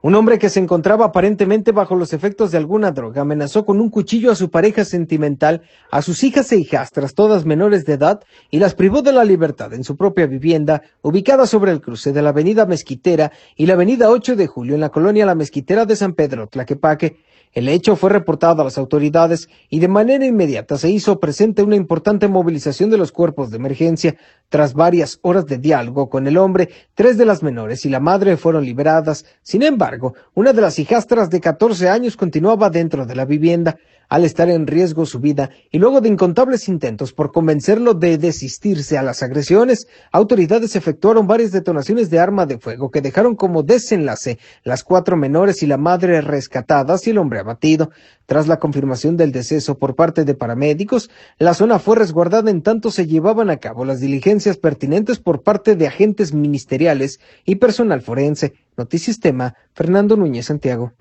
Un hombre que se encontraba aparentemente bajo los efectos de alguna droga amenazó con un cuchillo a su pareja sentimental, a sus hijas e hijastras, todas menores de edad, y las privó de la libertad en su propia vivienda, ubicada sobre el cruce de la avenida Mezquitera y la avenida 8 de Julio, en la colonia La Mezquitera de San Pedro, Tlaquepaque. El hecho fue reportado a las autoridades y de manera inmediata se hizo presente una importante movilización de los cuerpos de emergencia. Tras varias horas de diálogo con el hombre, 3 de las menores y la madre fueron liberadas. Sin embargo, una de las hijastras de 14 años continuaba dentro de la vivienda. Al estar en riesgo su vida y luego de incontables intentos por convencerlo de desistirse a las agresiones, autoridades efectuaron varias detonaciones de arma de fuego que dejaron como desenlace las 4 menores y la madre rescatadas y el hombre abatido. Tras la confirmación del deceso por parte de paramédicos, la zona fue resguardada en tanto se llevaban a cabo las diligencias pertinentes por parte de agentes ministeriales y personal forense. Noticias Tema, Fernando Núñez Santiago.